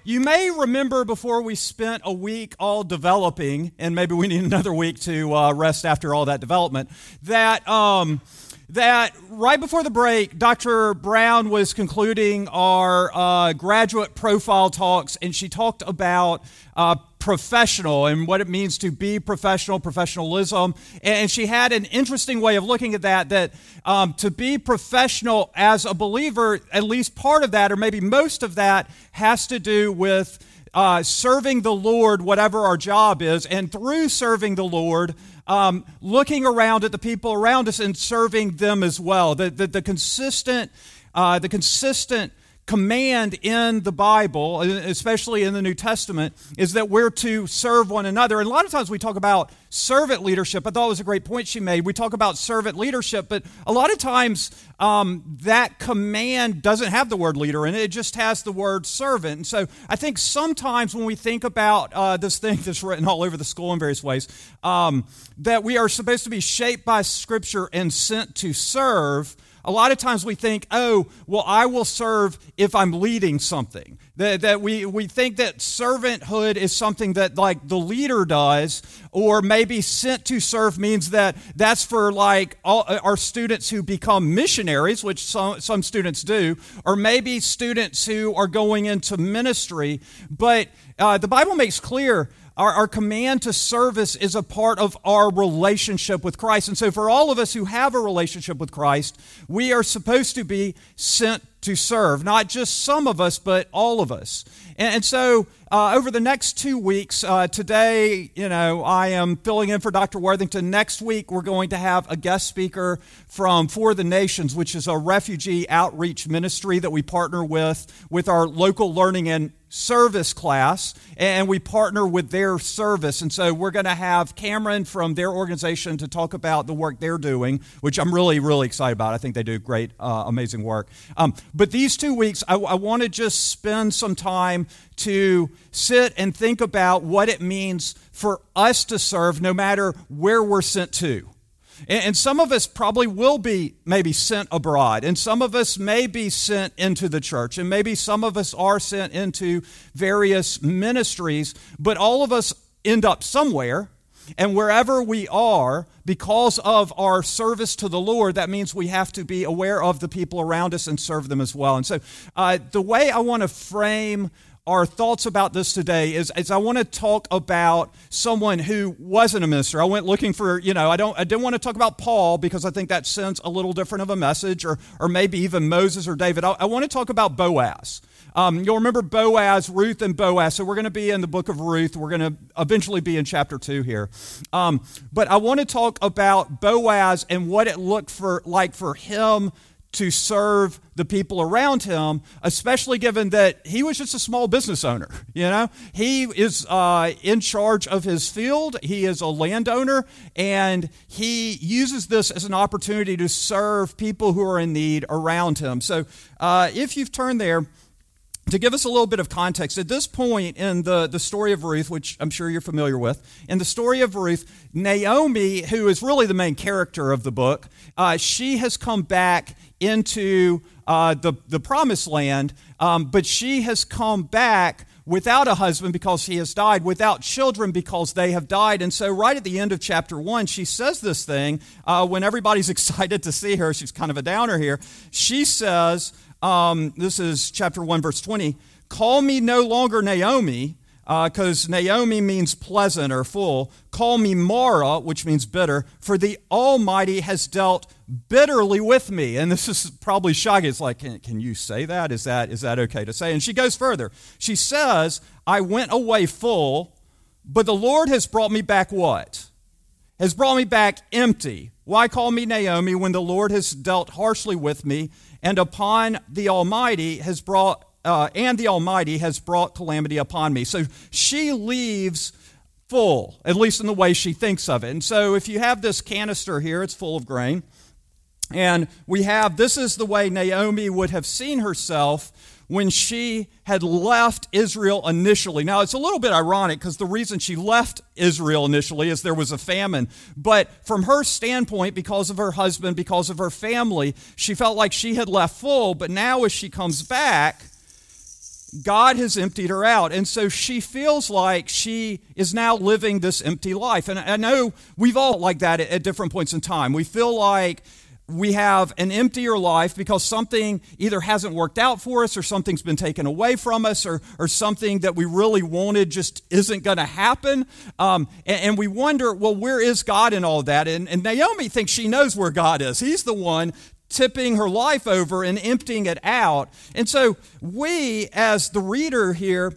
You may remember before we spent a week all developing, and maybe we need another week to rest after all that development, that right before the break, Dr. Brown was concluding our graduate profile talks, and she talked about professional and what it means to be professional, professionalism. And she had an interesting way of looking at that to be professional as a believer, at least part of that, or maybe most of that, has to do with serving the Lord, whatever our job is, and through serving the Lord, looking around at the people around us and serving them as well. The consistent command in the Bible, especially in the New Testament, is that we're to serve one another. And a lot of times we talk about servant leadership. I thought it was a great point she made. We talk about servant leadership, but a lot of times that command doesn't have the word leader in it. It just has the word servant. And so I think sometimes when we think about this thing that's written all over the school in various ways, that we are supposed to be shaped by Scripture and sent to serve, a lot of times we think, oh, well, I will serve if I'm leading something. That we think that servanthood is something that like the leader does, or maybe sent to serve means that that's for like all our students who become missionaries, which some students do, or maybe students who are going into ministry. But the Bible makes clear our command to service is a part of our relationship with Christ. And so for all of us who have a relationship with Christ, we are supposed to be sent to serve. Not just some of us, but all of us. And so over the next 2 weeks, today, I am filling in for Dr. Worthington. Next week, we're going to have a guest speaker from For the Nations, which is a refugee outreach ministry that we partner with our local learning and service class, and we partner with their service. And so we're going to have Cameron from their organization to talk about the work they're doing, which I'm really, really excited about. I think they do great, amazing work. But these 2 weeks, I want to just spend some time to sit and think about what it means for us to serve no matter where we're sent to. And some of us probably will be maybe sent abroad, and some of us may be sent into the church, and maybe some of us are sent into various ministries, but all of us end up somewhere. And wherever we are, because of our service to the Lord, that means we have to be aware of the people around us and serve them as well. And so the way I want to frame our thoughts about this today is I want to talk about someone who wasn't a minister. I went looking for, I didn't want to talk about Paul because I think that sends a little different of a message, or maybe even Moses or David. I want to talk about Boaz. You'll remember Boaz, Ruth and Boaz. So we're going to be in the book of Ruth. We're going to eventually be in chapter 2 here. But I want to talk about Boaz and what it looked like for him to serve the people around him, especially given that he was just a small business owner. He is in charge of his field. He is a landowner, and he uses this as an opportunity to serve people who are in need around him. So if you've turned there, to give us a little bit of context, at this point in the story of Ruth, which I'm sure you're familiar with, in the story of Ruth, Naomi, who is really the main character of the book, she has come back into the promised land, but she has come back without a husband because he has died, without children because they have died. And so right at the end of chapter 1, she says this thing, when everybody's excited to see her, she's kind of a downer here, she says, this is chapter 1, verse 20, "Call me no longer Naomi," because Naomi means pleasant or full. "Call me Mara," which means bitter, "for the Almighty has dealt bitterly with me." And this is probably shocking. It's like, can you say that? Is that okay to say? And she goes further. She says, "I went away full, but the Lord has brought me back" what? Has brought me back empty. "Why call me Naomi when the Lord has dealt harshly with me, and upon the Almighty has brought calamity upon me?" So she leaves full, at least in the way she thinks of it. And so if you have this canister here, it's full of grain. And this is the way Naomi would have seen herself when she had left Israel initially. Now, it's a little bit ironic because the reason she left Israel initially is there was a famine. But from her standpoint, because of her husband, because of her family, she felt like she had left full. But now as she comes back, God has emptied her out. And so she feels like she is now living this empty life. And I know we've all like that at different points in time. We feel like we have an emptier life because something either hasn't worked out for us or something's been taken away from us or something that we really wanted just isn't going to happen. And we wonder, well, where is God in all that? And Naomi thinks she knows where God is. He's the one tipping her life over and emptying it out. And so we, as the reader here,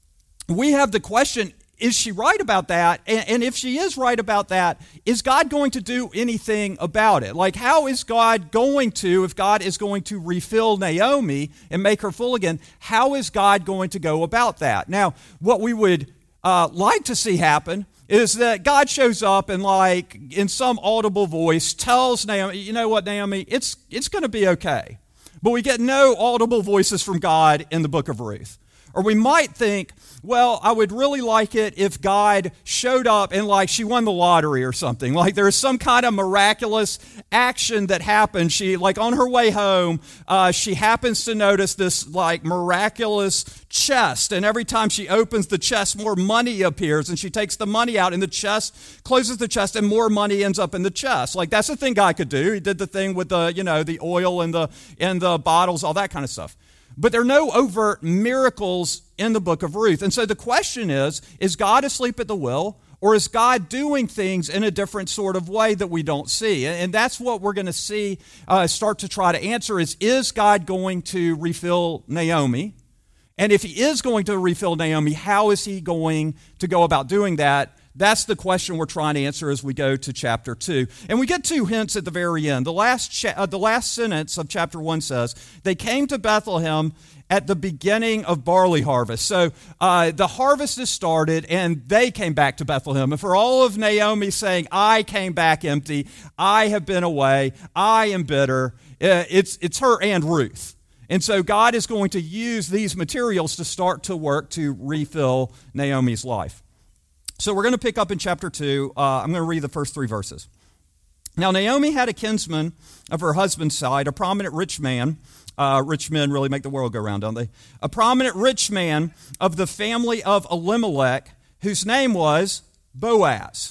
we have the question, is she right about that? And if she is right about that, is God going to do anything about it? Like, how is God going to, if God is going to refill Naomi and make her full again, how is God going to go about that? Now, what we would like to see happen is that God shows up and, like, in some audible voice tells Naomi, you know what, Naomi, it's going to be okay. But we get no audible voices from God in the book of Ruth. Or we might think, well, I would really like it if God showed up and, like, she won the lottery or something. Like, there's some kind of miraculous action that happened. She, like, on her way home, she happens to notice this, like, miraculous chest. And every time she opens the chest, more money appears. And she takes the money out and the chest, closes the chest, and more money ends up in the chest. Like, that's the thing God could do. He did the thing with the, the oil and the bottles, all that kind of stuff. But there are no overt miracles in the book of Ruth. And so the question is God asleep at the wheel, or is God doing things in a different sort of way that we don't see? And that's what we're going to see, start to try to answer is God going to refill Naomi? And if he is going to refill Naomi, how is he going to go about doing that? That's the question we're trying to answer as we go to chapter 2. And we get 2 hints at the very end. The last sentence of chapter 1 says, they came to Bethlehem at the beginning of barley harvest. So the harvest is started, and they came back to Bethlehem. And for all of Naomi saying, I came back empty, I have been away, I am bitter, it's her and Ruth. And so God is going to use these materials to start to work to refill Naomi's life. So we're going to pick up in chapter 2. I'm going to read the first 3 verses. Now, Naomi had a kinsman of her husband's side, a prominent rich man. Rich men really make the world go round, don't they? A prominent rich man of the family of Elimelech, whose name was Boaz.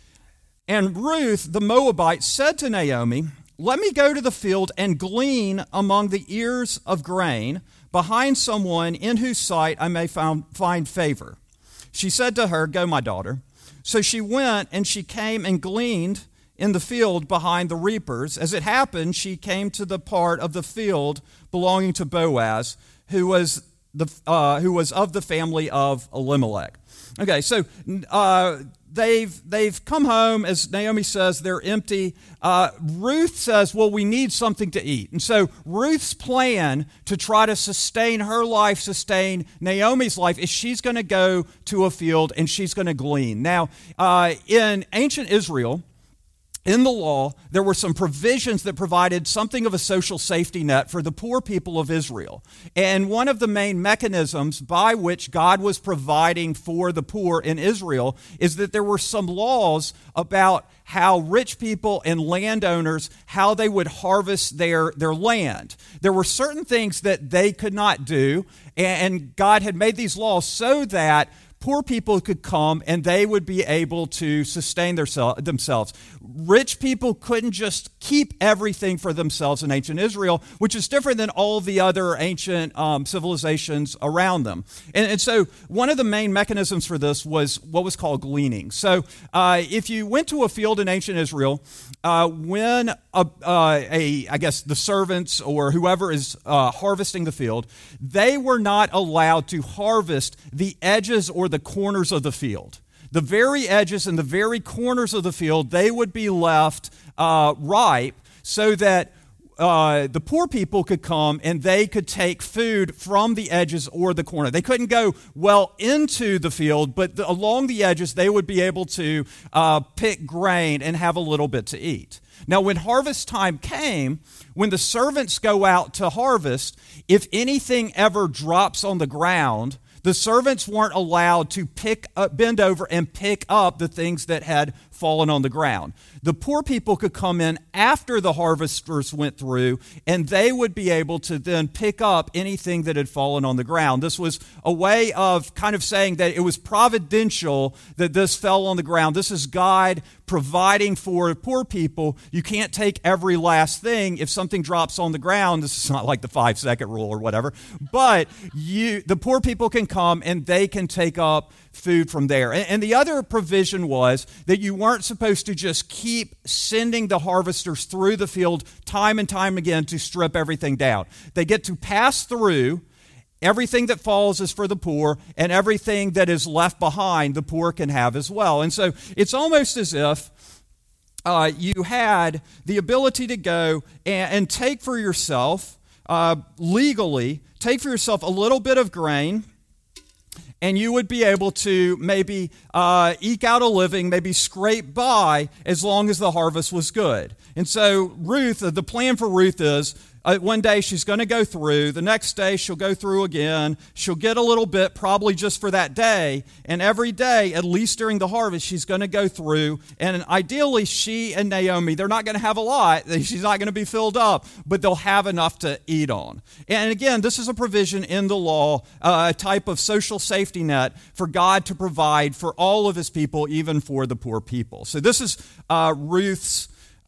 And Ruth, the Moabite, said to Naomi, let me go to the field and glean among the ears of grain behind someone in whose sight I may find favor. She said to her, go, my daughter. So she went, and she came and gleaned in the field behind the reapers. As it happened, she came to the part of the field belonging to Boaz, who was of the family of Elimelech. Okay, so they've come home, as Naomi says, they're empty. Ruth says, well, we need something to eat. And so Ruth's plan to try to sustain her life, sustain Naomi's life, is she's going to go to a field and she's going to glean. Now, in ancient Israel, in the law, there were some provisions that provided something of a social safety net for the poor people of Israel. And one of the main mechanisms by which God was providing for the poor in Israel is that there were some laws about how rich people and landowners, how they would harvest their land. There were certain things that they could not do, and God had made these laws so that poor people could come and they would be able to sustain themselves. Rich people couldn't just keep everything for themselves in ancient Israel, which is different than all the other ancient civilizations around them. And so one of the main mechanisms for this was what was called gleaning. So if you went to a field in ancient Israel, when I guess the servants or whoever is harvesting the field, they were not allowed to harvest the edges or the corners of the field. The very edges and the very corners of the field, they would be left ripe so that the poor people could come and they could take food from the edges or the corner. They couldn't go well into the field, but along the edges, they would be able to pick grain and have a little bit to eat. Now, when harvest time came, when the servants go out to harvest, if anything ever drops on the ground, the servants weren't allowed to bend over and pick up the things that had fallen on the ground. The poor people could come in after the harvesters went through, and they would be able to then pick up anything that had fallen on the ground. This was a way of kind of saying that it was providential that this fell on the ground. This is God providing for poor people. You can't take every last thing. If something drops on the ground, this is not like the 5-second rule or whatever, but the poor people can come and they can take up food from there. And the other provision was that you weren't supposed to just keep sending the harvesters through the field time and time again to strip everything down. They get to pass through. Everything that falls is for the poor, and everything that is left behind, the poor can have as well. And so it's almost as if you had the ability to go and take for yourself, legally, take for yourself a little bit of grain, and you would be able to maybe eke out a living, maybe scrape by as long as the harvest was good. And so Ruth, the plan for Ruth is, one day she's going to go through. The next day she'll go through again. She'll get a little bit, probably just for that day. And every day, at least during the harvest, she's going to go through. And ideally, she and Naomi, they're not going to have a lot. She's not going to be filled up, but they'll have enough to eat on. And again, this is a provision in the law, a type of social safety net for God to provide for all of his people, even for the poor people. So this is Ruth's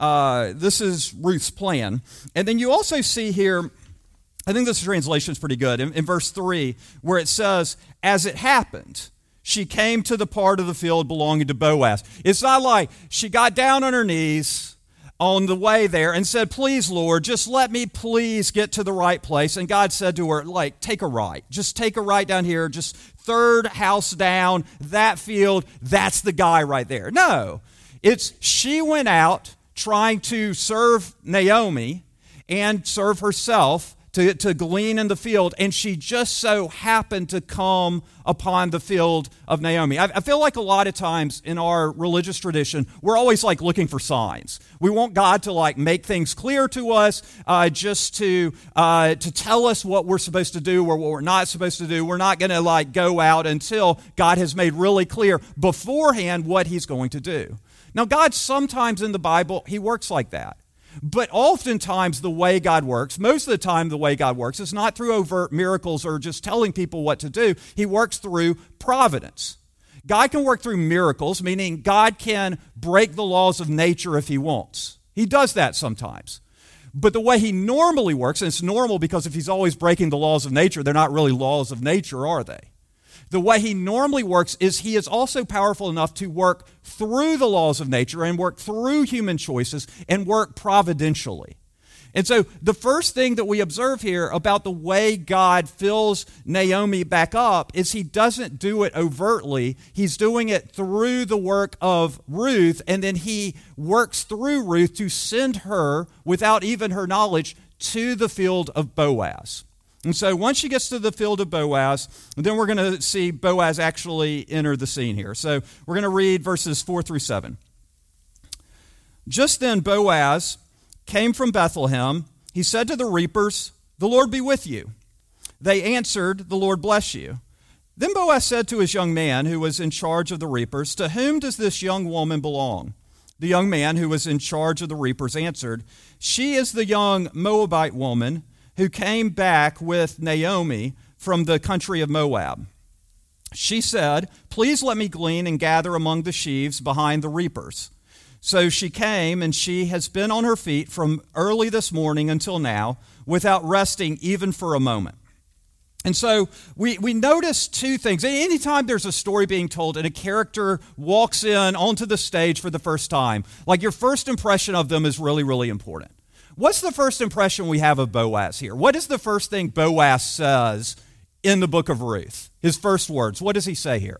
plan. And then you also see here, I think this translation is pretty good, in verse 3, where it says, as it happened, she came to the part of the field belonging to Boaz. It's not like she got down on her knees on the way there and said, please, Lord, just let me please get to the right place. And God said to her, like, take a right. Just take a right down here, just third house down, that field, that's the guy right there. No, it's she went out trying to serve Naomi and serve herself to glean in the field, and she just so happened to come upon the field of Naomi. I feel like a lot of times in our religious tradition, we're always like looking for signs. We want God to like make things clear to us, just to tell us what we're supposed to do or what we're not supposed to do. We're not going to like go out until God has made really clear beforehand what he's going to do. Now, God sometimes in the Bible, he works like that. But oftentimes the way God works, most of the time the way God works, is not through overt miracles or just telling people what to do. He works through providence. God can work through miracles, meaning God can break the laws of nature if he wants. He does that sometimes. But the way he normally works, and it's normal because if he's always breaking the laws of nature, they're not really laws of nature, are they? The way he normally works is he is also powerful enough to work through the laws of nature and work through human choices and work providentially. And so the first thing that we observe here about the way God fills Naomi back up is he doesn't do it overtly. He's doing it through the work of Ruth, and then he works through Ruth to send her, without even her knowledge, to the field of Boaz. And so once she gets to the field of Boaz, then we're going to see Boaz actually enter the scene here. So we're going to read verses 4 through 7. Just then Boaz came from Bethlehem. He said to the reapers, "The Lord be with you." They answered, "The Lord bless you." Then Boaz said to his young man who was in charge of the reapers, "To whom does this young woman belong?" The young man who was in charge of the reapers answered, "She is the young Moabite woman who came back with Naomi from the country of Moab. She said, 'Please let me glean and gather among the sheaves behind the reapers.' So she came, and she has been on her feet from early this morning until now, without resting even for a moment." And so we notice two things. Anytime there's a story being told and a character walks in onto the stage for the first time, like your first impression of them is really, really important. What's the first impression we have of Boaz here? What is the first thing Boaz says in the book of Ruth? His first words. What does he say here?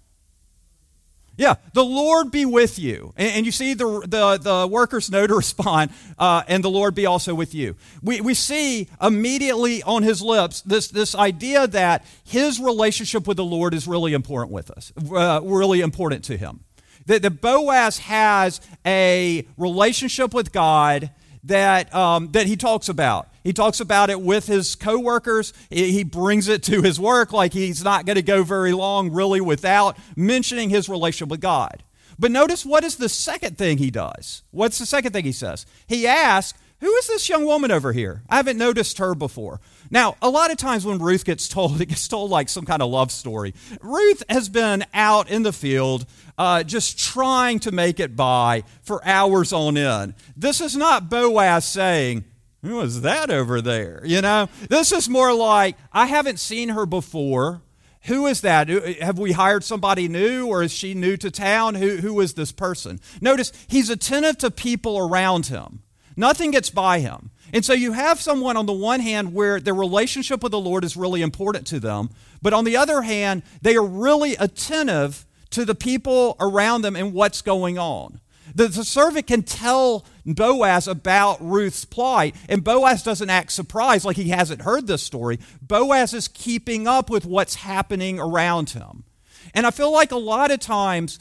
Yeah, "The Lord be with you." And you see the workers know to respond, "And the Lord be also with you." We see immediately on his lips this idea that his relationship with the Lord is really important with us, really important to him. That Boaz has a relationship with God that he talks about. He talks about it with his co-workers. He brings it to his work, like he's not going to go very long really without mentioning his relationship with God. But notice what is the second thing he does. What's the second thing he says? He asks, who is this young woman over here? I haven't noticed her before. Now, a lot of times when Ruth gets told, it gets told like some kind of love story. Ruth has been out in the field just trying to make it by for hours on end. This is not Boaz saying, who is that over there? You know, this is more like, I haven't seen her before. Who is that? Have we hired somebody new, or is she new to town? Who is this person? Notice, he's attentive to people around him. Nothing gets by him. And so you have someone on the one hand where their relationship with the Lord is really important to them, but on the other hand, they are really attentive to the people around them and what's going on. The servant can tell Boaz about Ruth's plight, and Boaz doesn't act surprised like he hasn't heard this story. Boaz is keeping up with what's happening around him. And I feel like a lot of times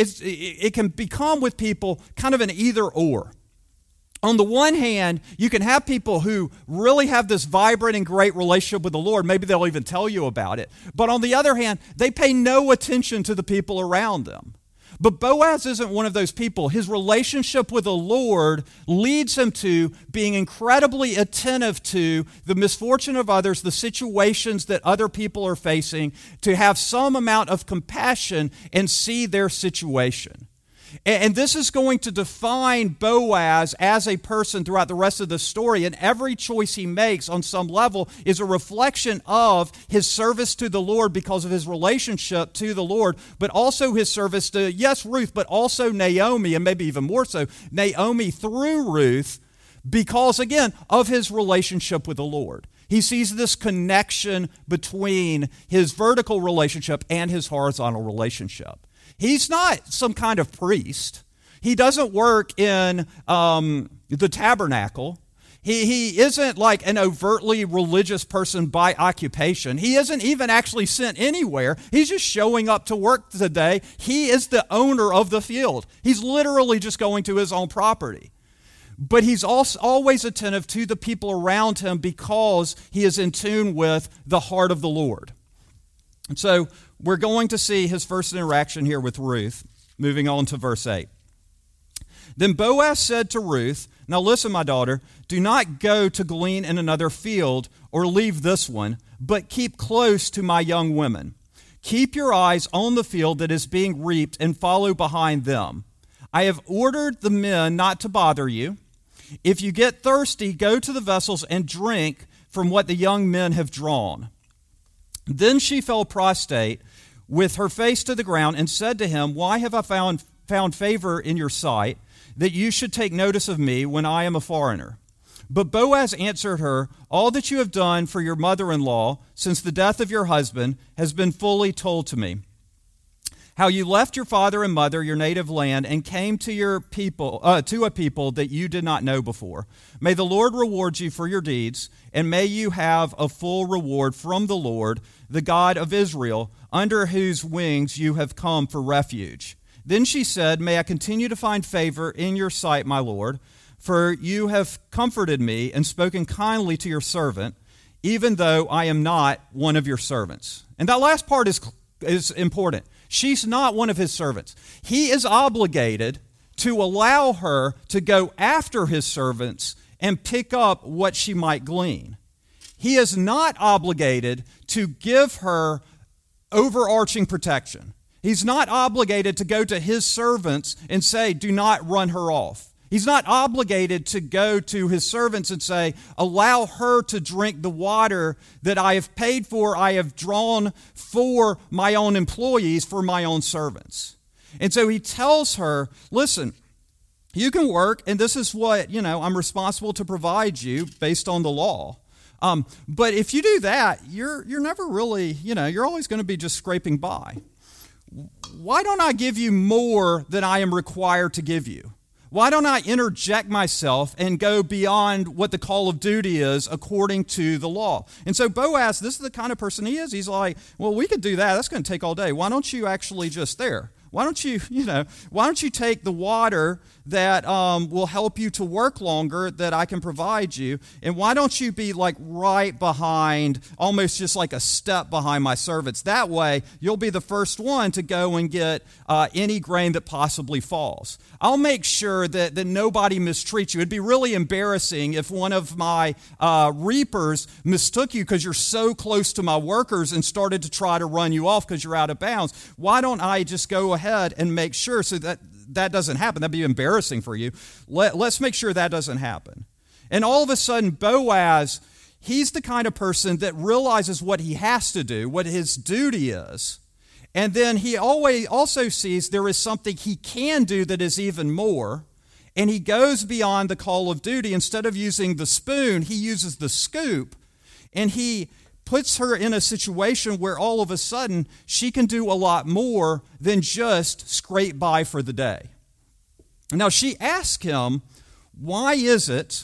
it can become with people kind of an either or. On the one hand, you can have people who really have this vibrant and great relationship with the Lord. Maybe they'll even tell you about it. But on the other hand, they pay no attention to the people around them. But Boaz isn't one of those people. His relationship with the Lord leads him to being incredibly attentive to the misfortune of others, the situations that other people are facing, to have some amount of compassion and see their situation. And this is going to define Boaz as a person throughout the rest of the story. And every choice he makes on some level is a reflection of his service to the Lord because of his relationship to the Lord, but also his service to, yes, Ruth, but also Naomi, and maybe even more so, Naomi through Ruth, because, again, of his relationship with the Lord. He sees this connection between his vertical relationship and his horizontal relationship. He's not some kind of priest. He doesn't work in the tabernacle. He isn't like an overtly religious person by occupation. He isn't even actually sent anywhere. He's just showing up to work today. He is the owner of the field. He's literally just going to his own property. But he's also always attentive to the people around him because he is in tune with the heart of the Lord. And so we're going to see his first interaction here with Ruth, moving on to verse 8. Then Boaz said to Ruth, now listen, my daughter, do not go to glean in another field or leave this one, but keep close to my young women. Keep your eyes on the field that is being reaped and follow behind them. I have ordered the men not to bother you. If you get thirsty, go to the vessels and drink from what the young men have drawn. Then she fell prostrate with her face to the ground and said to him, why have I found favor in your sight, that you should take notice of me when I am a foreigner? But Boaz answered her, all that you have done for your mother-in-law since the death of your husband has been fully told to me. How you left your father and mother, your native land, and came to your people, to a people that you did not know before. May the Lord reward you for your deeds, and may you have a full reward from the Lord, the God of Israel, under whose wings you have come for refuge. Then she said, may I continue to find favor in your sight, my Lord, for you have comforted me and spoken kindly to your servant, even though I am not one of your servants. And that last part is important. She's not one of his servants. He is obligated to allow her to go after his servants and pick up what she might glean. He is not obligated to give her overarching protection. He's not obligated to go to his servants and say, do not run her off. He's not obligated to go to his servants and say, allow her to drink the water that I have paid for, I have drawn for my own employees, for my own servants. And so he tells her, listen, you can work, and this is what, I'm responsible to provide you based on the law. But if you do that, you're never really, you're always going to be just scraping by. Why don't I give you more than I am required to give you? Why don't I interject myself and go beyond what the call of duty is according to the law? And so Boaz, this is the kind of person he is. He's like, well, we could do that. That's going to take all day. Why don't you actually just there? why don't you take the water that will help you to work longer that I can provide you, and why don't you be like right behind, almost just like a step behind my servants? That way, you'll be the first one to go and get any grain that possibly falls. I'll make sure that nobody mistreats you. It'd be really embarrassing if one of my reapers mistook you because you're so close to my workers and started to try to run you off because you're out of bounds. Why don't I just go ahead and make sure so that doesn't happen? That'd be embarrassing for you. Let's make sure that doesn't happen. And all of a sudden, Boaz, he's the kind of person that realizes what he has to do, what his duty is. And then he always also sees there is something he can do that is even more. And he goes beyond the call of duty. Instead of using the spoon, he uses the scoop. And he puts her in a situation where all of a sudden she can do a lot more than just scrape by for the day. Now she asks him, why is it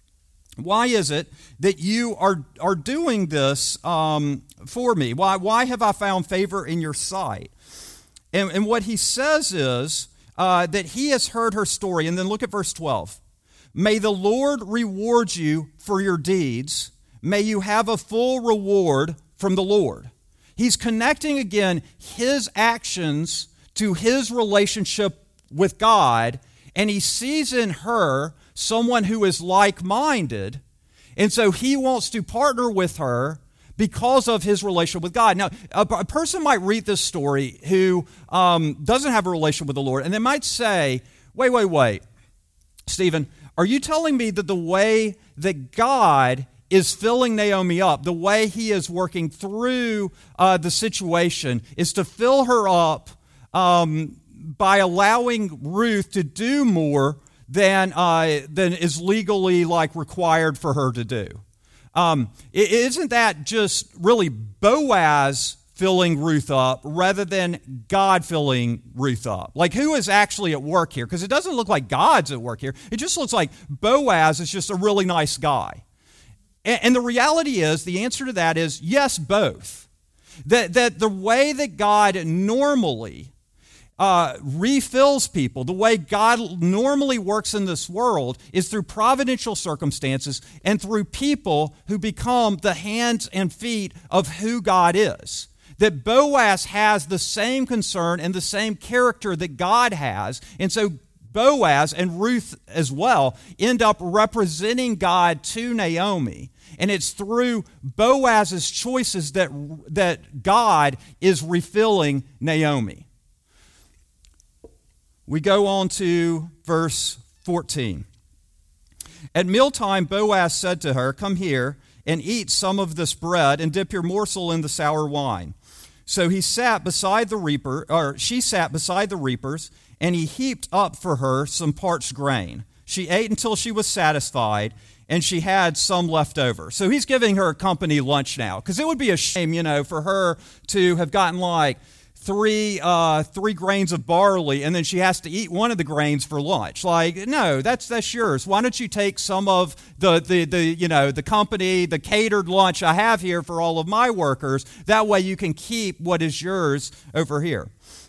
that you are doing this for me? Why have I found favor in your sight? And what he says is that he has heard her story. And then look at verse 12. May the Lord reward you for your deeds. May you have a full reward from the Lord. He's connecting again his actions to his relationship with God, and he sees in her someone who is like-minded, and so he wants to partner with her because of his relationship with God. Now, a person might read this story who doesn't have a relationship with the Lord, and they might say, wait, Stephen, are you telling me that the way that God is filling Naomi up, the way he is working through the situation, is to fill her up by allowing Ruth to do more than is legally required for her to do? Isn't that just really Boaz filling Ruth up rather than God filling Ruth up? Who is actually at work here? Because it doesn't look like God's at work here. It just looks like Boaz is just a really nice guy. And the reality is, the answer to that is yes, both. That the way that God normally refills people, the way God normally works in this world, is through providential circumstances and through people who become the hands and feet of who God is. That Boaz has the same concern and the same character that God has, and so Boaz and Ruth as well end up representing God to Naomi. And it's through Boaz's choices that God is refilling Naomi. We go on to verse 14. At mealtime, Boaz said to her, "Come here and eat some of this bread and dip your morsel in the sour wine." So she sat beside the reapers, and he heaped up for her some parched grain. She ate until she was satisfied, and she had some left over. So he's giving her a company lunch now, because it would be a shame, for her to have gotten three grains of barley, and then she has to eat one of the grains for lunch. No, that's yours. Why don't you take some of the company, the catered lunch I have here for all of my workers? That way you can keep what is yours over here.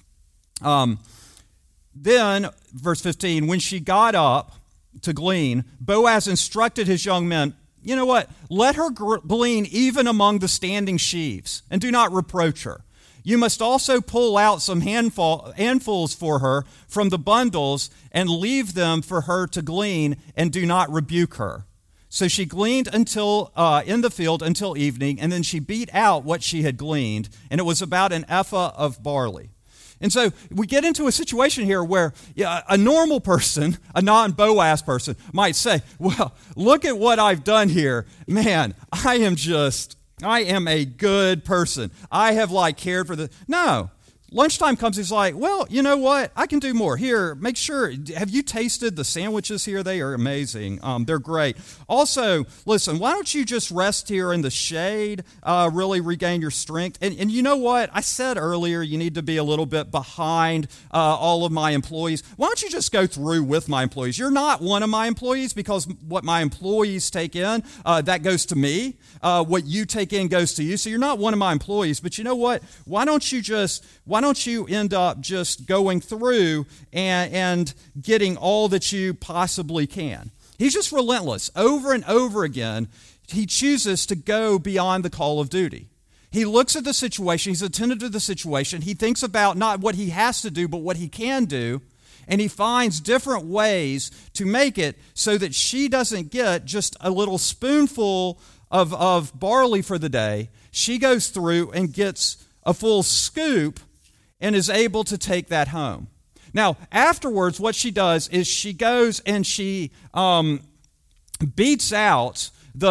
Then, verse 15, when she got up to glean, Boaz instructed his young men, "You know what? Let her glean even among the standing sheaves, and do not reproach her. You must also pull out some handfuls for her from the bundles and leave them for her to glean, and do not rebuke her." So she gleaned until in the field until evening, and then she beat out what she had gleaned, and it was about an ephah of barley. And so we get into a situation here where a normal person, a non-Boaz person, might say, "Well, look at what I've done here. Man, I am a good person. I have cared for the..." No. Lunchtime comes, he's like, "Well, you know what? I can do more. Here, make sure, have you tasted the sandwiches here? They are amazing. They're great. Also, listen, why don't you just rest here in the shade, really regain your strength? And you know what? I said earlier you need to be a little bit behind all of my employees. Why don't you just go through with my employees? You're not one of my employees, because what my employees take in, that goes to me. What you take in goes to you. So you're not one of my employees. But you know what? Why don't you just don't you end up just going through and getting all that you possibly can? He's just relentless. Over and over again, he chooses to go beyond the call of duty. He looks at the situation. He's attentive to the situation. He thinks about not what he has to do, but what he can do. And he finds different ways to make it so that she doesn't get just a little spoonful of barley for the day. She goes through and gets a full scoop and is able to take that home. Now, afterwards, what she does is she goes and she beats out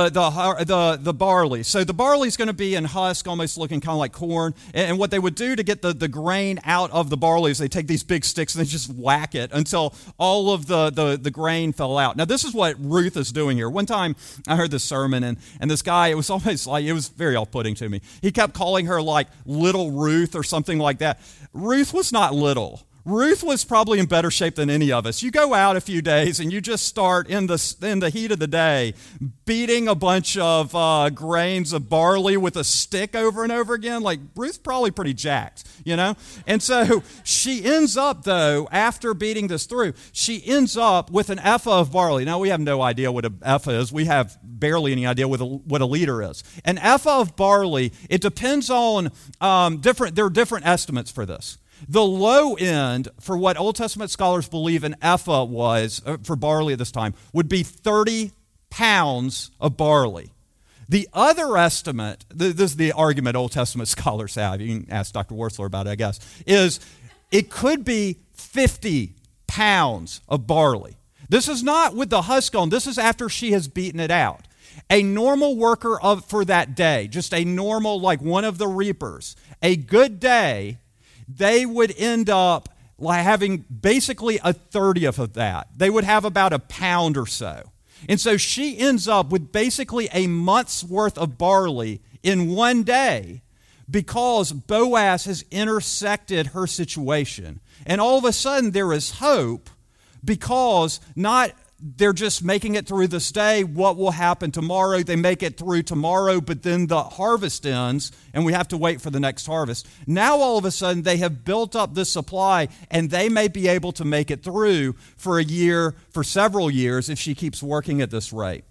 the barley. So the barley is going to be in husk, almost looking kind of like corn. And what they would do to get the grain out of the barley is they take these big sticks and they just whack it until all of the grain fell out. Now, this is what Ruth is doing here. One time I heard this sermon and this guy, it was almost like, it was very off-putting to me. He kept calling her like little Ruth or something like that. Ruth was not little. Ruth was probably in better shape than any of us. You go out a few days and you just start in the heat of the day beating a bunch of grains of barley with a stick over and over again. Like, Ruth's probably pretty jacked, you know? And so she ends up, though, after beating this through, she ends up with an ephah of barley. Now, we have no idea what an ephah is. We have barely any idea what a liter is. An ephah of barley, it depends on there are different estimates for this. The low end for what Old Testament scholars believe an ephah was for barley at this time would be 30 pounds of barley. The other estimate, this is the argument Old Testament scholars have, you can ask Dr. Wurzler about it, I guess, is it could be 50 pounds of barley. This is not with the husk on. This is after she has beaten it out. A normal worker for that day, just a normal, like one of the reapers, a good day, they would end up having basically a 30th of that. They would have about a pound or so. And so she ends up with basically a month's worth of barley in one day because Boaz has intersected her situation. And all of a sudden there is hope because not they're just making it through this day. What will happen tomorrow? They make it through tomorrow, but then the harvest ends, and we have to wait for the next harvest. Now, all of a sudden, they have built up this supply, and they may be able to make it through for a year, for several years, if she keeps working at this rate.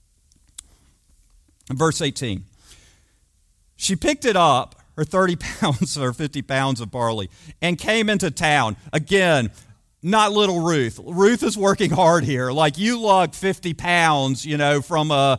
Verse 18. She picked it up, her 30 pounds or 50 pounds of barley, and came into town. Again, not little Ruth. Ruth is working hard here. Like, you lug 50 pounds, from a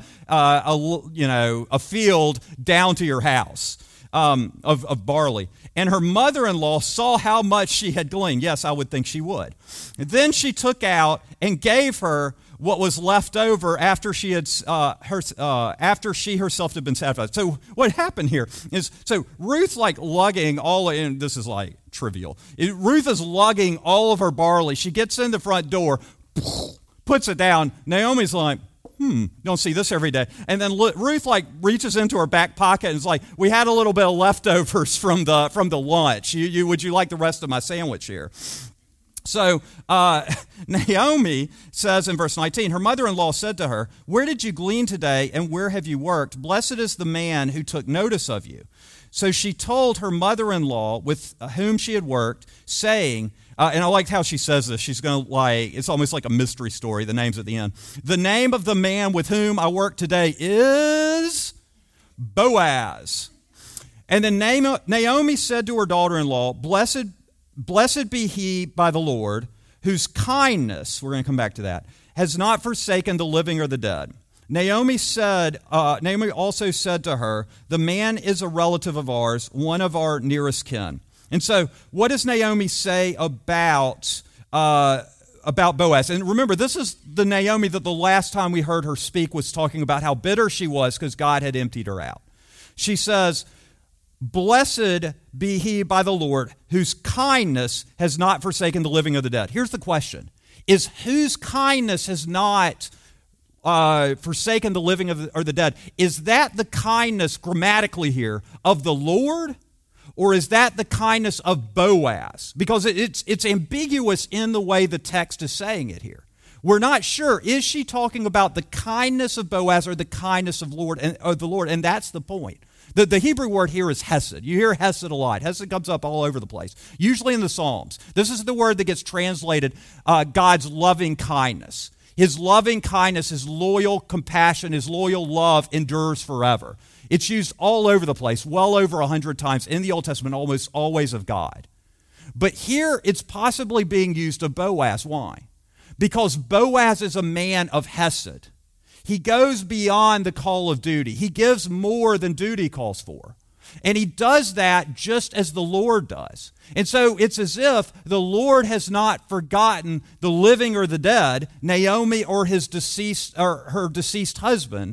field down to your house of barley. And her mother-in-law saw how much she had gleaned. Yes, I would think she would. And then she took out and gave her what was left over after she had after she herself had been satisfied. So what happened here is, Ruth lugging all, and this is trivial. Ruth is lugging all of her barley. She gets in the front door, puts it down. Naomi's like, don't see this every day. And then Ruth reaches into her back pocket and is like, we had a little bit of leftovers from the lunch. Would you like the rest of my sandwich here? So Naomi says in verse 19, her mother-in-law said to her, where did you glean today, and where have you worked? Blessed is the man who took notice of you. So she told her mother-in-law with whom she had worked, saying, and I liked how she says this. She's going to it's almost like a mystery story, the name's at the end. The name of the man with whom I work today is Boaz. And then Naomi said to her daughter-in-law, Blessed be he by the Lord, whose kindness, we're going to come back to that, has not forsaken the living or the dead. Naomi also said to her, the man is a relative of ours, one of our nearest kin. And so what does Naomi say about Boaz? And remember, this is the Naomi that the last time we heard her speak was talking about how bitter she was because God had emptied her out. She says, blessed be he by the Lord, whose kindness has not forsaken the living or the dead. Here's the question. Is whose kindness has not forsaken the living or the dead? Is that the kindness grammatically here of the Lord, or is that the kindness of Boaz? Because it's ambiguous in the way the text is saying it here. We're not sure. Is she talking about the kindness of Boaz or the kindness of the Lord? And that's the point. The Hebrew word here is hesed. You hear hesed a lot. Hesed comes up all over the place, usually in the Psalms. This is the word that gets translated God's loving kindness. His loving kindness, his loyal compassion, his loyal love endures forever. It's used all over the place, well over 100 times in the Old Testament, almost always of God. But here it's possibly being used of Boaz. Why? Because Boaz is a man of hesed. He goes beyond the call of duty. He gives more than duty calls for. And he does that just as the Lord does. And so it's as if the Lord has not forgotten the living or the dead, Naomi or her deceased husband,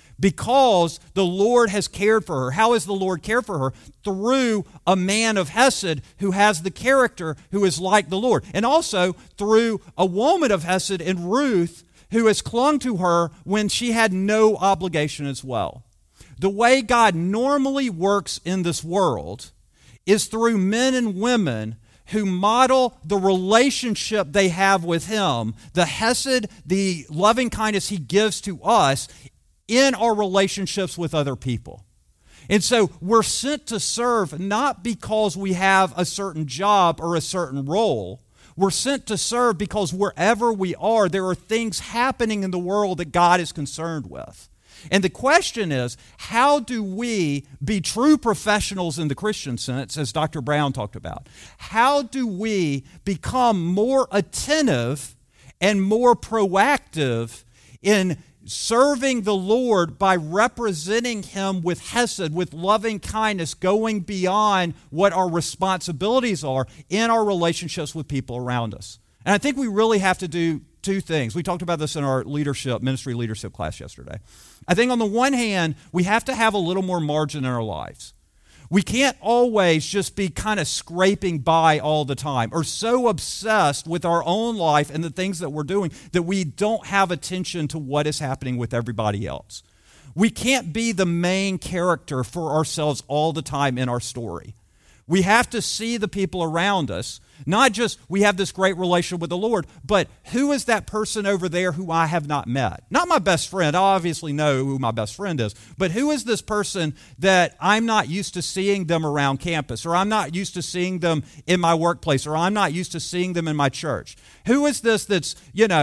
because the Lord has cared for her. How has the Lord cared for her? Through a man of hesed who has the character who is like the Lord. And also through a woman of hesed in Ruth who has clung to her when she had no obligation as well. The way God normally works in this world is through men and women who model the relationship they have with him, the hesed, the loving kindness he gives to us in our relationships with other people. And so we're sent to serve not because we have a certain job or a certain role. We're sent to serve because wherever we are, there are things happening in the world that God is concerned with. And the question is, how do we be true professionals in the Christian sense, as Dr. Brown talked about? How do we become more attentive and more proactive in serving the Lord by representing him with hesed, with loving kindness, going beyond what our responsibilities are in our relationships with people around us? And I think we really have to do two things. We talked about this in our ministry leadership class yesterday. I think on the one hand, we have to have a little more margin in our lives. We can't always just be kind of scraping by all the time or so obsessed with our own life and the things that we're doing that we don't have attention to what is happening with everybody else. We can't be the main character for ourselves all the time in our story. We have to see the people around us, not just we have this great relationship with the Lord, but who is that person over there who I have not met? Not my best friend. I obviously know who my best friend is, but who is this person that I'm not used to seeing them around campus, or I'm not used to seeing them in my workplace, or I'm not used to seeing them in my church? Who is this that's,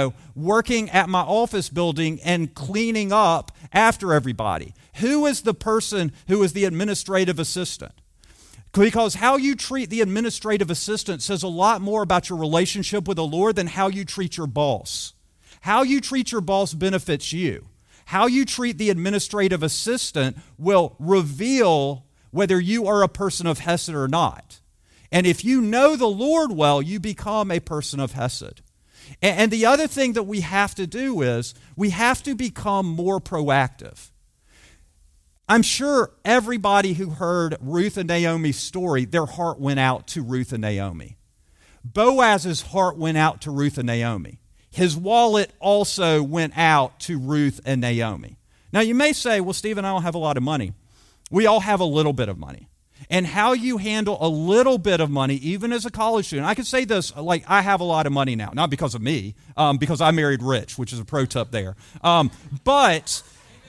working at my office building and cleaning up after everybody? Who is the person who is the administrative assistant? Because how you treat the administrative assistant says a lot more about your relationship with the Lord than how you treat your boss. How you treat your boss benefits you. How you treat the administrative assistant will reveal whether you are a person of hesed or not. And if you know the Lord well, you become a person of hesed. And the other thing that we have to do is we have to become more proactive. I'm sure everybody who heard Ruth and Naomi's story, their heart went out to Ruth and Naomi. Boaz's heart went out to Ruth and Naomi. His wallet also went out to Ruth and Naomi. Now you may say, well, Stephen, I don't have a lot of money. We all have a little bit of money. And how you handle a little bit of money, even as a college student, I can say this, like I have a lot of money now, not because of me, because I married rich, which is a pro tip there. But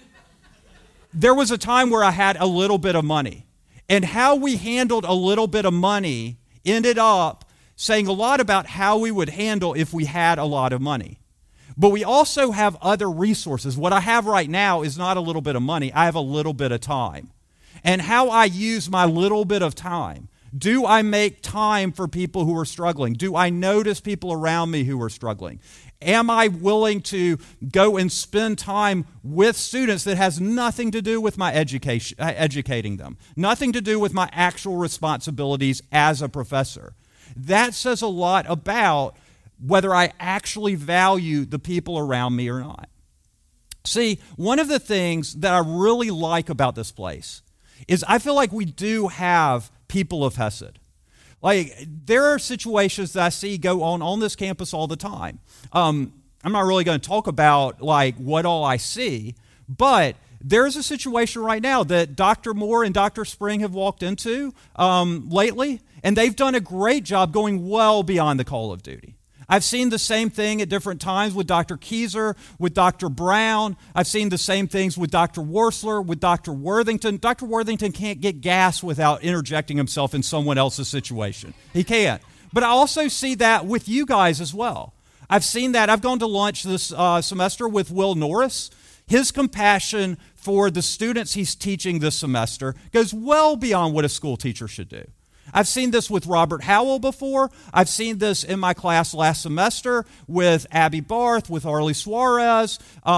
there was a time where I had a little bit of money. And how we handled a little bit of money ended up saying a lot about how we would handle if we had a lot of money. But we also have other resources. What I have right now is not a little bit of money. I have a little bit of time. And how I use my little bit of time. Do I make time for people who are struggling? Do I notice people around me who are struggling? Am I willing to go and spend time with students that has nothing to do with my educating them, nothing to do with my actual responsibilities as a professor? That says a lot about whether I actually value the people around me or not. See, one of the things that I really like about this place is I feel like we do have people of hesed. Like, there are situations that I see go on this campus all the time. I'm not really going to talk about, like, what all I see, but there's a situation right now that Dr. Moore and Dr. Spring have walked into lately, and they've done a great job going well beyond the call of duty. I've seen the same thing at different times with Dr. Keyser, with Dr. Brown. I've seen the same things with Dr. Worsler, with Dr. Worthington. Dr. Worthington can't get gas without interjecting himself in someone else's situation. He can't. But I also see that with you guys as well. I've seen that. I've gone to lunch this semester with Will Norris. His compassion for the students he's teaching this semester goes well beyond what a school teacher should do. I've seen this with Robert Howell before. I've seen this in my class last semester with Abby Barth, with Arlie Suarez,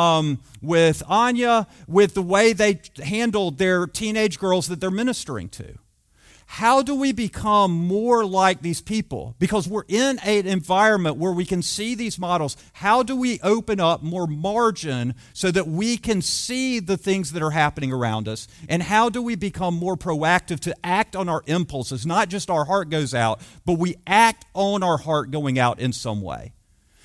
with Anya, with the way they handled their teenage girls that they're ministering to. How do we become more like these people? Because we're in an environment where we can see these models. How do we open up more margin so that we can see the things that are happening around us? And how do we become more proactive to act on our impulses? Not just our heart goes out, but we act on our heart going out in some way.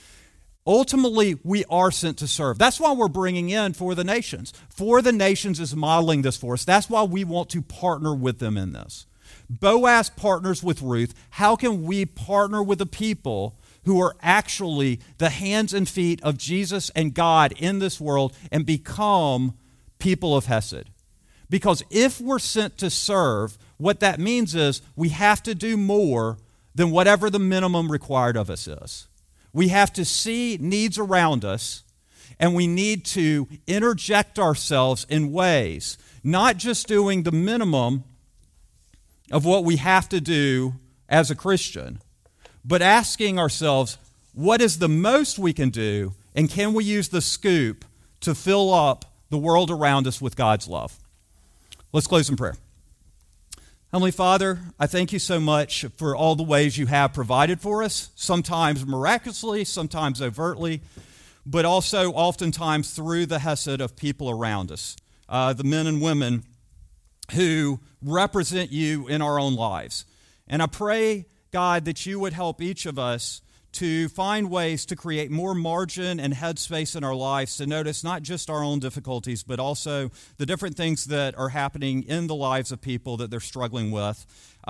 Ultimately, we are sent to serve. That's why we're bringing in For the Nations. For the Nations is modeling this for us. That's why we want to partner with them in this. Boaz partners with Ruth. How can we partner with the people who are actually the hands and feet of Jesus and God in this world and become people of Hesed? Because if we're sent to serve, what that means is we have to do more than whatever the minimum required of us is. We have to see needs around us, and we need to interject ourselves in ways, not just doing the minimum of what we have to do as a Christian, but asking ourselves, what is the most we can do, and can we use the scoop to fill up the world around us with God's love? Let's close in prayer. Heavenly Father, I thank you so much for all the ways you have provided for us, sometimes miraculously, sometimes overtly, but also oftentimes through the hesed of people around us, the men and women who represent you in our own lives. And I pray, God, that you would help each of us to find ways to create more margin and headspace in our lives to notice not just our own difficulties, but also the different things that are happening in the lives of people that they're struggling with.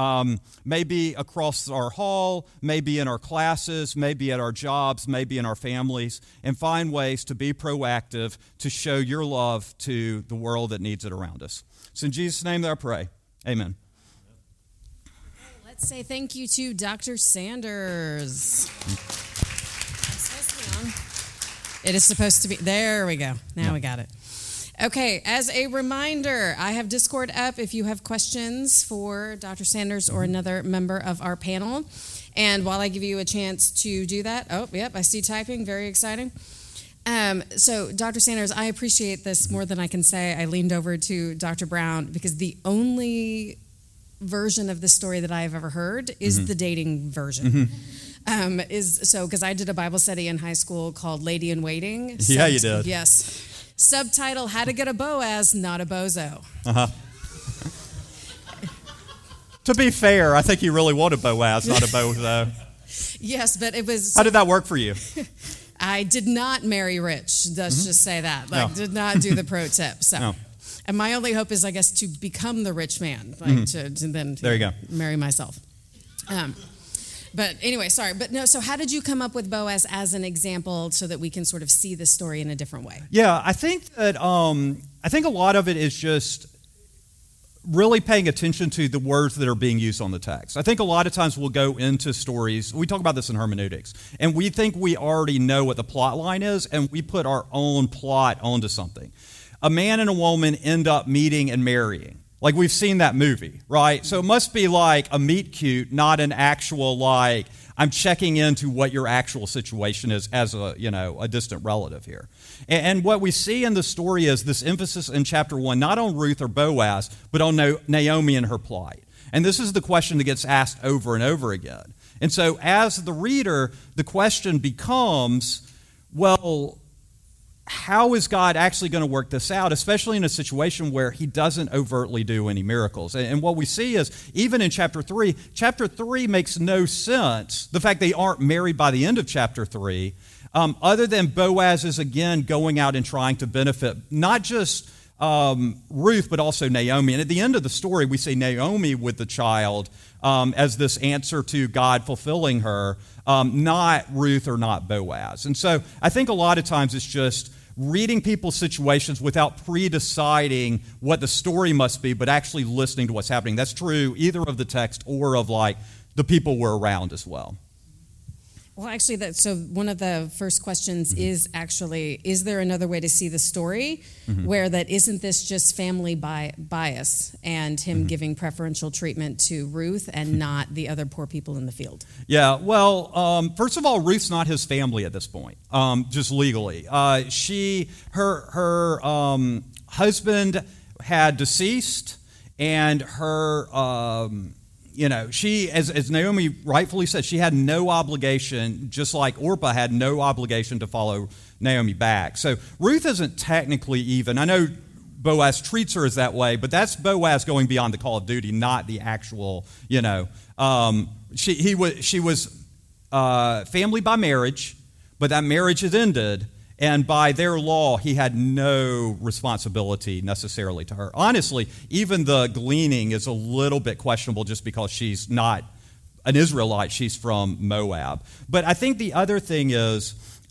Maybe across our hall, maybe in our classes, maybe at our jobs, maybe in our families, and find ways to be proactive to show your love to the world that needs it around us. It's in Jesus' name that I pray. Amen. Let's say thank you to Dr. Sanders. It is supposed to be. There we go. Now we got it. Okay, as a reminder, I have Discord up if you have questions for Dr. Sanders or another member of our panel. And while I give you a chance to do that, I see typing, very exciting. So, Dr. Sanders, I appreciate this more than I can say. I leaned over to Dr. Brown because the only version of this story that I have ever heard is the dating version. Because I did a Bible study in high school called Lady in Waiting. Yeah, you did. Yes. Subtitle, How to Get a Boaz, Not a Bozo. To be fair, I think you really wanted Boaz, not a bozo. Yes, but it was... How did that work for you? I did not marry rich. Let's just say that. Did not do the pro tip. So, No. And my only hope is, I guess, to become the rich man, to then There you go. marry myself. But anyway, sorry. But no, so how did you come up with Boaz as an example so that we can sort of see the story in a different way? Yeah, I think that I think a lot of it is just really paying attention to the words that are being used on the text. I think a lot of times we'll go into stories, we talk about this in hermeneutics, and we think we already know what the plot line is, and we put our own plot onto something. A man and a woman end up meeting and marrying. Like, we've seen that movie, right? So it must be like a meet cute, not an actual, like, I'm checking into what your actual situation is as a distant relative here. And what we see in the story is this emphasis in chapter 1, not on Ruth or Boaz, but on Naomi and her plight. And this is the question that gets asked over and over again. And so as the reader, the question becomes, well, how is God actually going to work this out, especially in a situation where he doesn't overtly do any miracles? And what we see is, even in chapter 3 makes no sense, the fact they aren't married by the end of chapter 3, other than Boaz is again going out and trying to benefit not just Ruth, but also Naomi. And at the end of the story, we see Naomi with the child as this answer to God fulfilling her, not Ruth or not Boaz. And so I think a lot of times it's just reading people's situations without pre-deciding what the story must be, but actually listening to what's happening. That's true either of the text or of like the people we're around as well. Well, actually, so one of the first questions is actually, is there another way to see the story where that isn't this just family bias and him giving preferential treatment to Ruth and not the other poor people in the field? Yeah, well, first of all, Ruth's not his family at this point, just legally. Her husband had deceased, and her she, as Naomi rightfully said, she had no obligation, just like Orpah had no obligation to follow Naomi back. So Ruth isn't technically even. I know Boaz treats her as that way, but that's Boaz going beyond the call of duty, not the actual, She was family by marriage, but that marriage has ended. And by their law, he had no responsibility necessarily to her. Honestly, even the gleaning is a little bit questionable just because she's not an Israelite. She's from Moab. But I think the other thing is,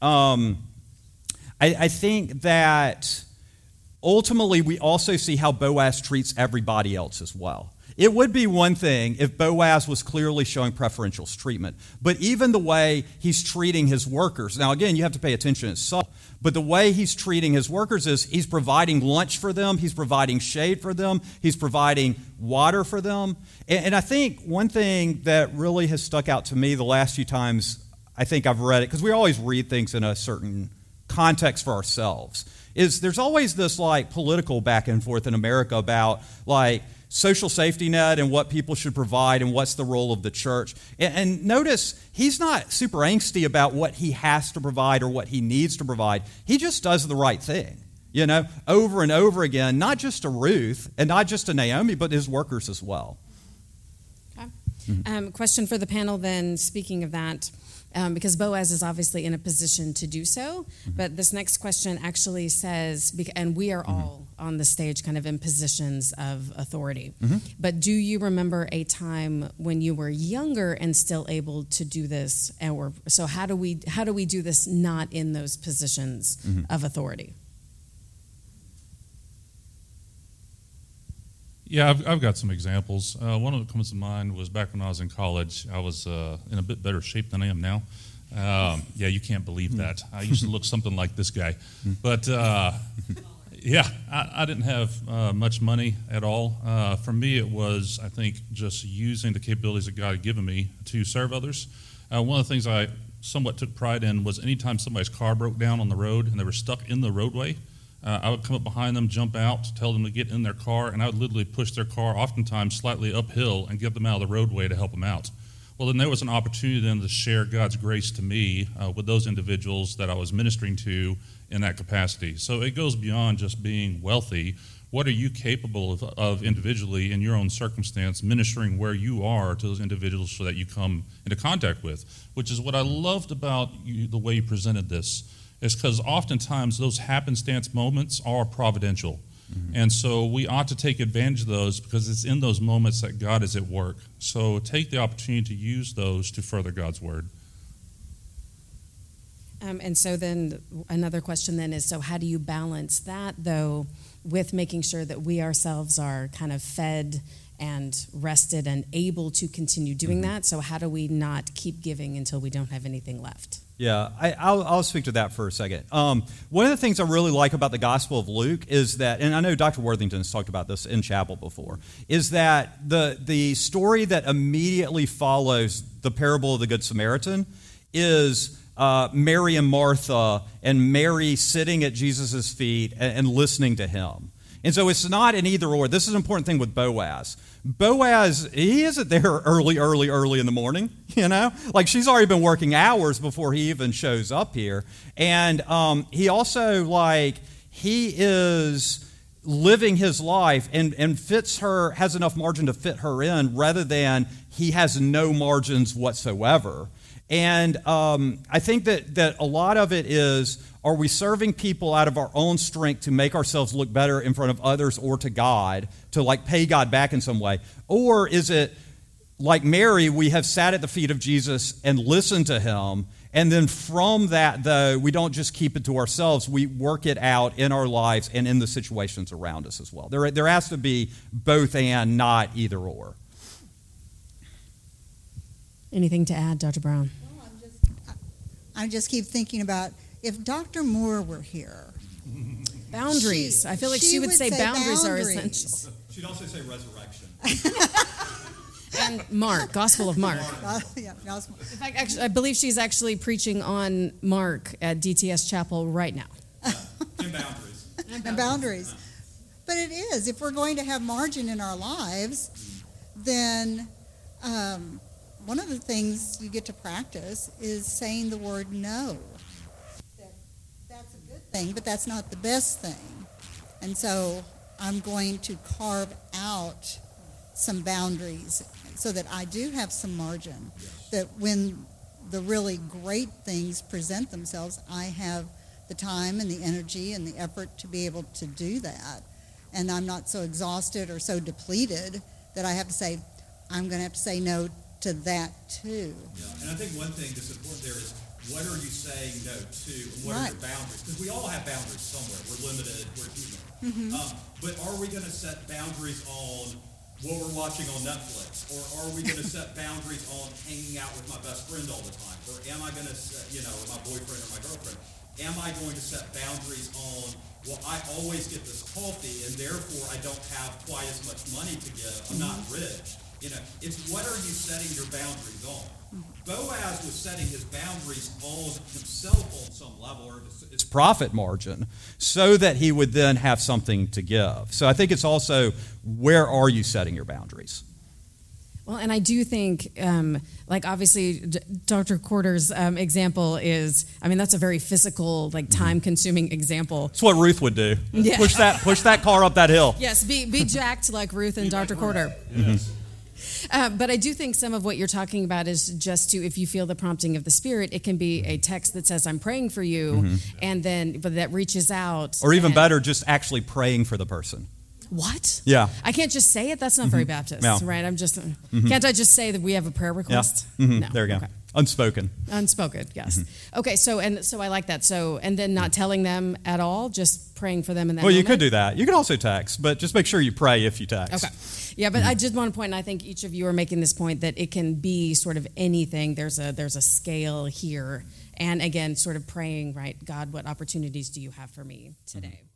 I think that ultimately we also see how Boaz treats everybody else as well. It would be one thing if Boaz was clearly showing preferential treatment, but even the way he's treating his workers. Now, again, you have to pay attention to subtle, but the way he's treating his workers is he's providing lunch for them, he's providing shade for them, he's providing water for them. And I think one thing that really has stuck out to me the last few times I think I've read it, because we always read things in a certain context for ourselves, is there's always this like political back and forth in America about like social safety net and what people should provide and what's the role of the church. And notice, he's not super angsty about what he has to provide or what he needs to provide. He just does the right thing, over and over again, not just to Ruth and not just to Naomi, but his workers as well. Okay. Question for the panel then, speaking of that, because Boaz is obviously in a position to do so, but this next question actually says, and we are all on the stage kind of in positions of authority, but do you remember a time when you were younger and still able to do this? So how do we do this not in those positions of authority? Yeah, I've got some examples. One of them comes to mind was back when I was in college. I was in a bit better shape than I am now. Yeah, you can't believe that. I used to look something like this guy. But, yeah, I didn't have much money at all. For me, it was, I think, just using the capabilities that God had given me to serve others. One of the things I somewhat took pride in was anytime somebody's car broke down on the road and they were stuck in the roadway, I would come up behind them, jump out, tell them to get in their car, and I would literally push their car, oftentimes slightly uphill, and get them out of the roadway to help them out. Well, then there was an opportunity then to share God's grace to me with those individuals that I was ministering to in that capacity. So it goes beyond just being wealthy. What are you capable of individually in your own circumstance, ministering where you are to those individuals so that you come into contact with? Which is what I loved about you, the way you presented this. Is because oftentimes those happenstance moments are providential. And so we ought to take advantage of those because it's in those moments that God is at work. So take the opportunity to use those to further God's word. And so then another question then is, so how do you balance that, though, with making sure that we ourselves are kind of fed and rested and able to continue doing that? So how do we not keep giving until we don't have anything left? Yeah, I'll speak to that for a second. One of the things I really like about the Gospel of Luke is that, and I know Dr. Worthington has talked about this in chapel before, is that the story that immediately follows the parable of the Good Samaritan is Mary and Martha, and Mary sitting at Jesus' feet and listening to him. And so it's not an either or. This is an important thing with Boaz. Boaz, he isn't there early in the morning, Like, she's already been working hours before he even shows up here. And he also, he is living his life and fits her, has enough margin to fit her in, rather than he has no margins whatsoever. And I think that a lot of it is, are we serving people out of our own strength to make ourselves look better in front of others or to God, to pay God back in some way? Or is it like Mary, we have sat at the feet of Jesus and listened to him. And then from that, though, we don't just keep it to ourselves. We work it out in our lives and in the situations around us as well. There has to be both and, not either or. Anything to add, Dr. Brown? Well, I just keep thinking about if Dr. Moore were here. Boundaries. I feel like she would say boundaries are essential. She'd also say resurrection. And Mark, Gospel of Mark. Yeah, In fact, actually, I believe she's actually preaching on Mark at DTS Chapel right now. And boundaries. and boundaries. But it is. If we're going to have margin in our lives, then one of the things you get to practice is saying the word no. That's a good thing, but that's not the best thing. And so I'm going to carve out some boundaries so that I do have some margin, that when the really great things present themselves, I have the time and the energy and the effort to be able to do that. And I'm not so exhausted or so depleted that I have to say, I'm going to have to say no to that too. Yeah, and I think one thing that's important there is, what are you saying no to, and what are your boundaries? Because we all have boundaries somewhere. We're limited, we're human. But are we going to set boundaries on what we're watching on Netflix? Or are we going to set boundaries on hanging out with my best friend all the time? Or am I going to set, with my boyfriend or my girlfriend? Am I going to set boundaries on, well, I always get this coffee, and therefore I don't have quite as much money to give. I'm not rich. It's what are you setting your boundaries on? Boaz was setting his boundaries on himself on some level, or his profit margin, so that he would then have something to give. So I think it's also, where are you setting your boundaries? Well, and I do think, obviously, Dr. Corder's example is, that's a very physical, time-consuming example. It's what Ruth would do. Yeah. Push that car up that hill. Yes, be jacked like Ruth and Dr. Corder. Yes. But I do think some of what you're talking about is just to, if you feel the prompting of the Spirit, it can be a text that says, I'm praying for you, but that reaches out. Or even better, just actually praying for the person. What? Yeah. I can't just say it? That's not very Baptist, right? I'm just, can't I just say that we have a prayer request? Yeah. No. There you go. Okay. Unspoken, yes. Okay, so I like that. So, and then not telling them at all, just praying for them in that Well, moment. you could do that. You could also text, but just make sure you pray if you text. Okay. Yeah, but I just want to point, and I think each of you are making this point, that it can be sort of anything. There's a scale here. And again, sort of praying, right, God, what opportunities do you have for me today?